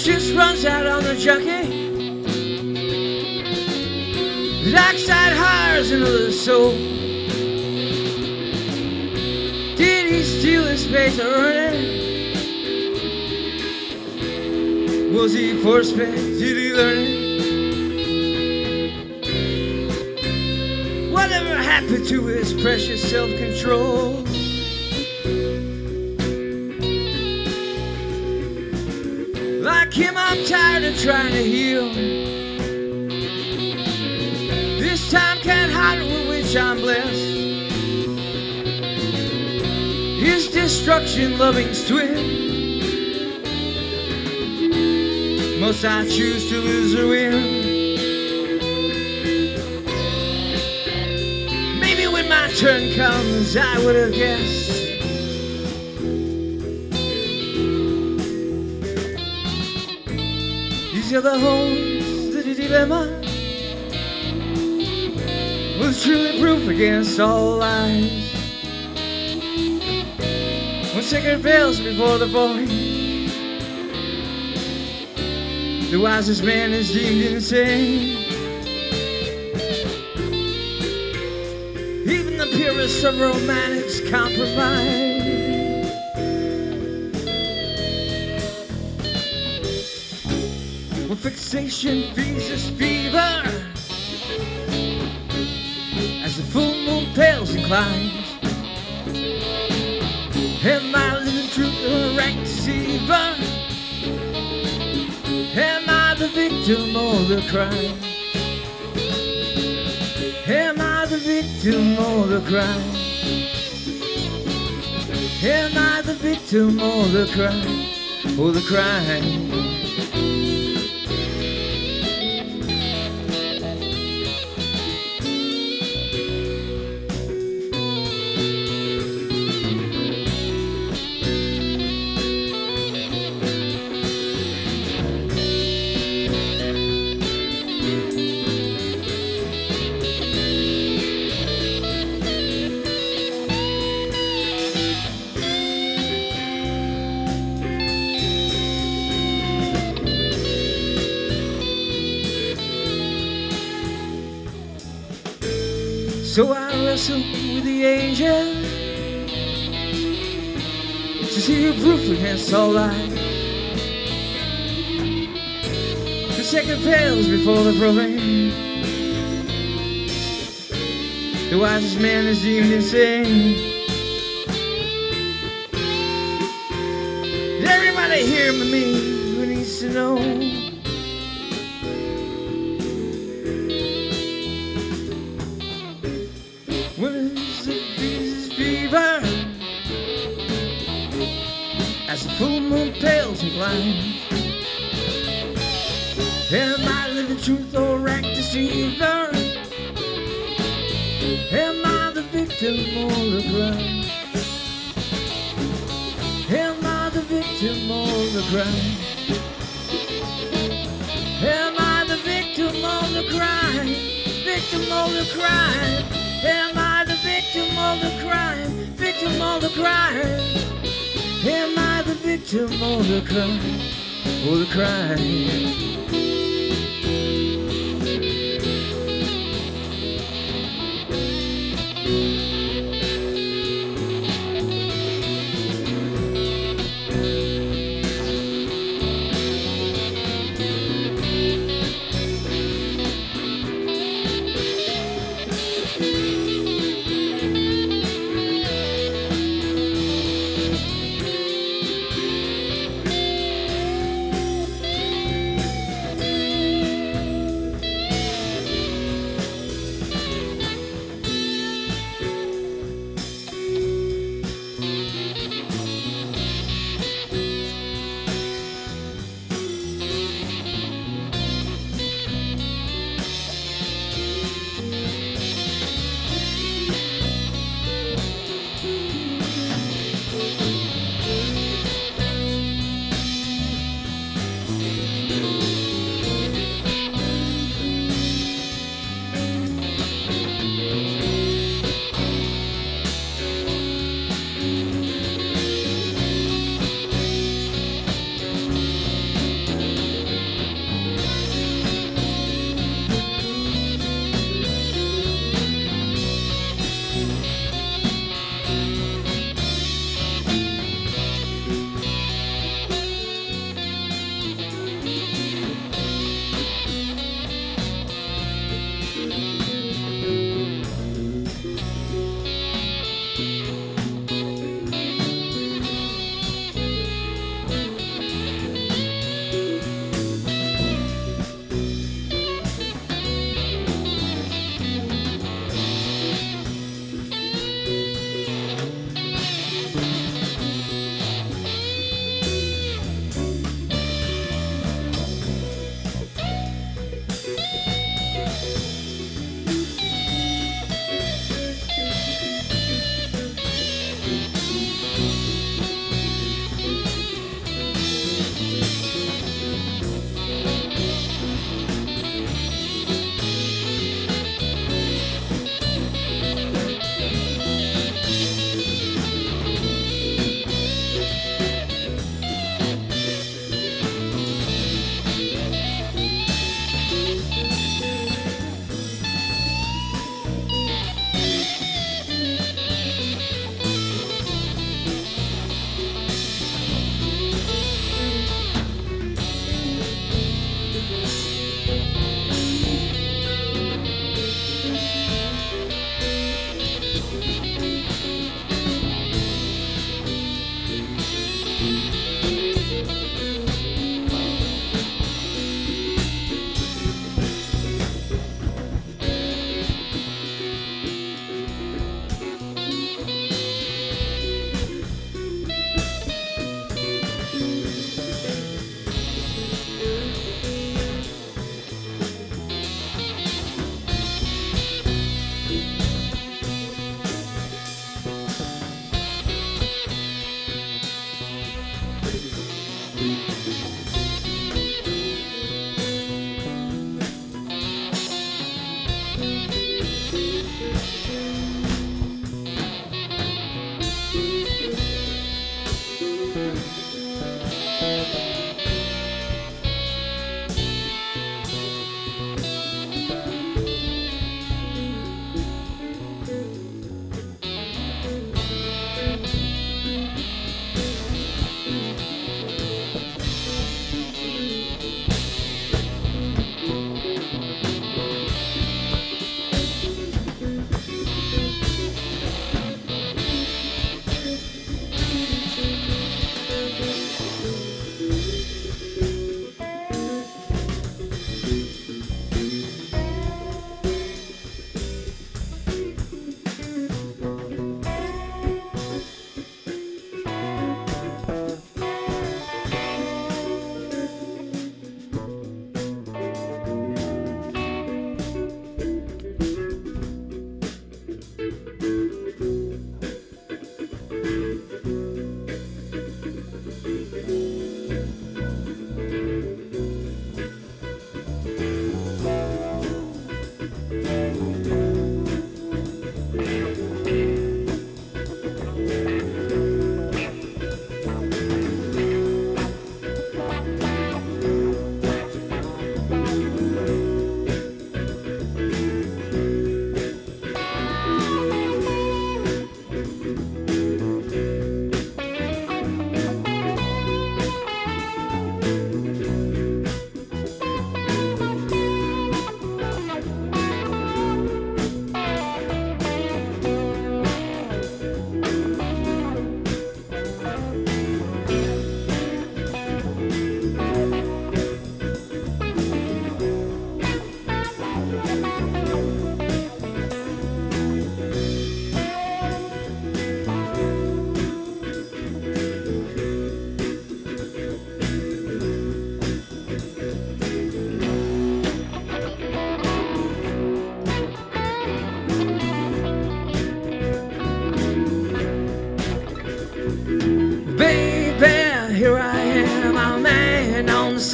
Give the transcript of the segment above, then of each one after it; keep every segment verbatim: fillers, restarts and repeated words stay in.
Patience runs out on the junkie. The dark side hires into the soul. Did he steal his space or earn it? Was he force-fed? Did he learn it? Whatever happened to his precious self-control? Like him, I'm tired of trying to heal. This time can't hide it with which I'm blessed. His destruction-loving twin. Must I choose to lose or win? Maybe when my turn comes, I would have guessed. These are the holes, the dilemma was truly proof against all lies. One second fails before the void. The wisest man is deemed insane. Even the purest of romantics compromise. Well, fixation feeds us fever as the full moon pales and climbs. Am I living truth or right deceiver? Am I the victim or the crime? Am I the victim or the crime? Am I the victim or the crime? Or the crime? So I wrestle with the angel to see your proof against all lies. The second fails before the profane. The wisest man is deemed insane. Did everybody hear me? Who needs to know? What is the disease fever as the full moon pales and blinds? Am I living truth or right deceiver? Am I the victim or the crime? Am I the victim or the crime? Am I the victim or the crime? Victim or the crime? Am I the victim of the crime? Victim of the crime? Am I the victim of the crime? Or the crime?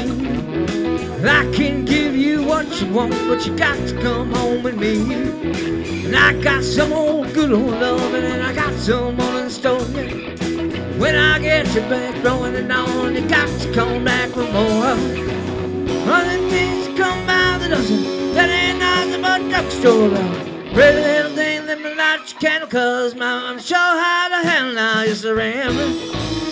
me. I can give you what you want, but you got to come home with me. And I got some old good old loving, and I got some more in store. When I get you back throwing it on, you got to come back for more. Other things come by the dozen, that ain't nothing but drugstore love. Pretty little thing, let me light your candle, cause I'm sure how to handle now, yes I am.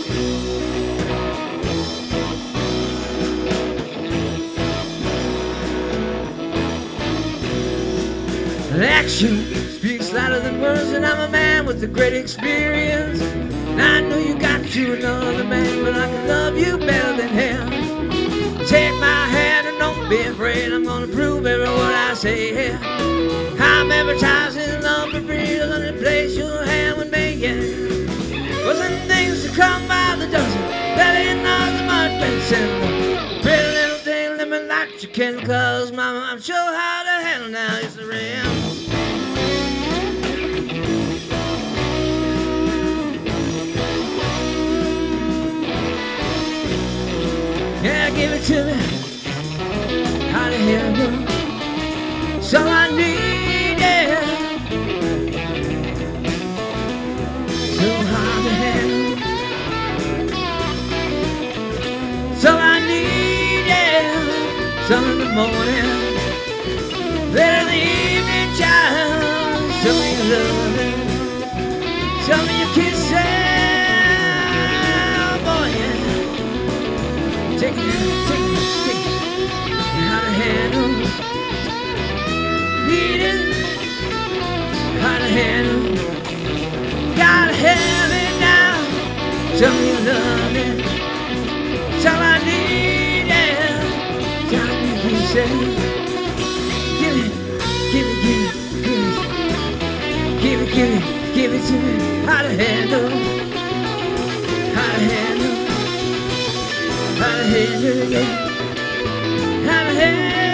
Action speaks louder than words, and I'm a man with a great experience. And I know you got you another man, but I can love you better than him. Take my hand and don't be afraid, I'm gonna prove every word I say here. I'm advertising love for free, I'm gonna place your hand with me, yeah. For some things to come by the dozen, that ain't nothing but medicine. Pretty little thing, let me light your candle, cause mama, I'm sure how to handle now, it's the real. Yeah, give it to me. How to handle? So I need it. So hard to handle. So I need it. Some in the morning, then in the evening, child. Show me your loving. Show me your kissing. Take it, take it, take it. How to handle, need it. How to handle, gotta have it now. Tell me you love it. It's all I need, yeah. Tell me you say, give it, give it, give it, give it, give it, give it, give it to me. How to handle, how to handle. How to handle it, how to handle it.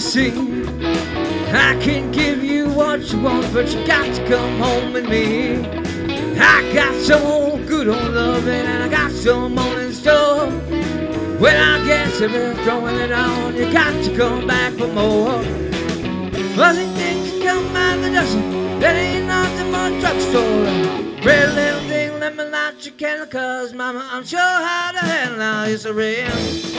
see, I can give you what you want, but you got to come home with me. I got some old good old loving, and I got some on in store. Well, I guess if you're throwing it on, you got to come back for more. Fuzzy things come by the dozen, that ain't nothing but a drugstore. Pretty little thing, let me light your candle, cause mama, I'm sure how to handle now. It's a real